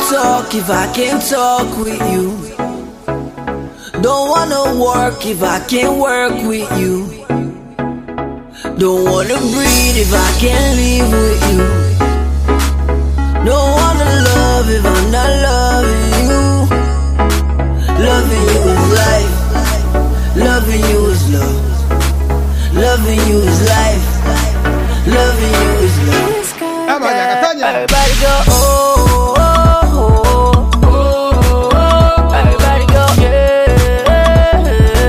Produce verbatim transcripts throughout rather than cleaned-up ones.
talk if I can't talk with you. Don't wanna work if I can't work with you. Don't wanna breathe if I can't live with you. Don't wanna love if I'm not loving you. Loving you is life. Loving you is love. Loving you is life. Loving you is love. Everybody go oh, oh, oh, oh, oh. Everybody go yeah,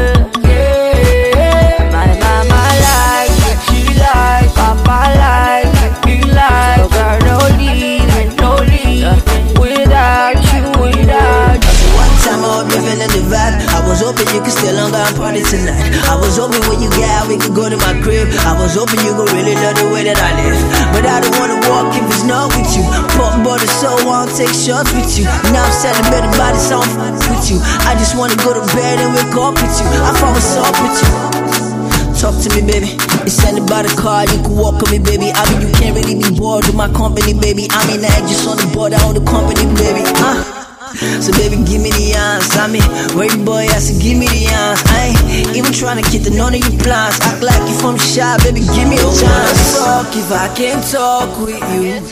yeah. My mama like it, she like, papa like it, he like. So girl, no leaving, no leaving without you, without you. One time I was living in the vibe. I was hoping you could still hang out party tonight. I was hoping when you get out we could go to my crib. I was hoping you could really love the way that I live. But I don't wanna walk if it's not with you. Pop butter so I won't take shots with you. Now I'm celebrating by the song with you. I just wanna go to bed and wake up with you. I fall asleep with you. Talk to me, baby. It's sending by the car, you can walk with me, baby. I mean, you can't really be bored with my company, baby. I mean, I just on the board, I own the company, baby. Uh. So baby, give me the answer. I mean, wait boy, I said give me the answer. I ain't even trying to get the none of your plans. Act like you from the shop, baby, give me a chance. Talk if I can't talk with you.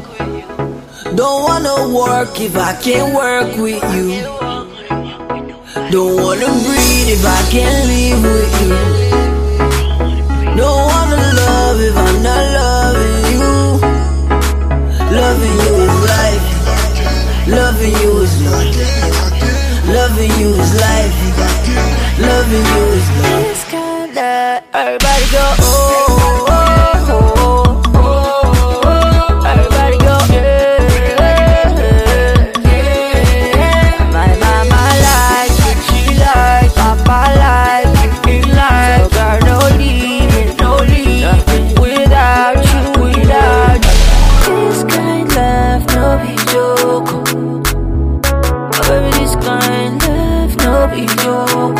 Don't wanna work if I can't work with you. Don't wanna breathe if I can't live with you. Don't wanna love if I'm not loving you. Loving you is life. Loving you is love. Loving you is life. Loving you is love. It's kinda. Everybody go oh, oh, oh, oh, oh. Everybody go yeah, yeah. My mama like it, she like, papa like it, he like. So girl, no leaving, no leaving without you, without you. This kind love, no be joke. Baby, this kind love, no be joke.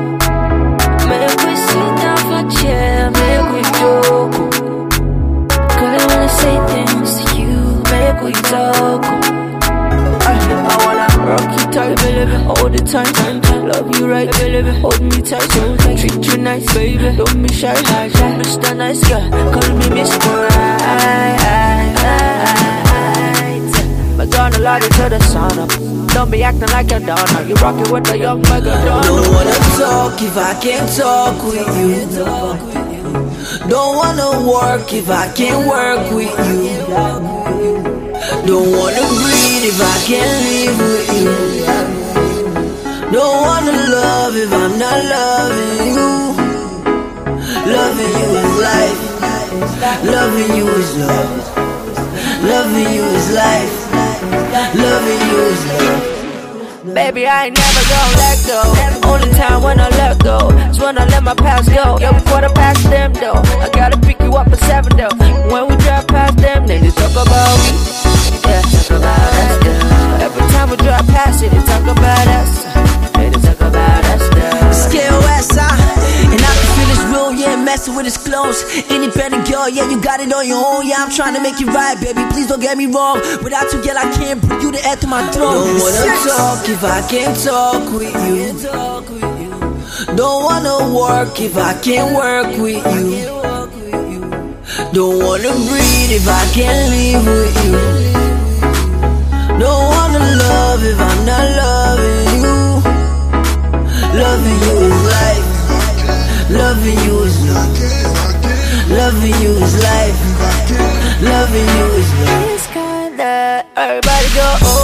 Make we sit down for chair, make we joke. Girl, I wanna say things to you, make we talk. I, I wanna rock you tight, baby, all the time. Love you right, baby, hold me tight, so tight. Treat you nice, baby, don't be shy, Mister Nice Guy, call me Mister Right. But gonna love you till the sun up. Don't be acting like a donor. You rockin' with the young mega donor. Don't wanna talk if I can't talk with you. Don't wanna work if I can't work with you. Don't wanna breathe if I can't live with you. Don't wanna love if I'm not loving you. Loving you is life. Loving you is love. Loving you is life. Loving you is love. Baby, I ain't never gonna let go. Only time when I let go is when I let my past go. Yeah, we quarter past them though. I gotta pick you up at seven though. When we drive past them, they just talk about me. Yeah, talk about us though. Every time we drive past it, they talk about us. They just talk about us though. Scale West, huh? And I can feel it's real, yeah, messing with his clothes. Independent girl, yeah, you got it on your own. Yeah, I'm trying to make it right, baby, please don't get me wrong. Without you, girl, I can't breathe you the air to my throat. Don't wanna talk if I can't talk with you. Don't wanna work if I can't work with you. Don't wanna breathe if I can't live with you. Don't wanna love if I'm not loving you. Loving you is life. Loving you is love. Loving you is life. Loving you is love. It's kinda. Everybody go.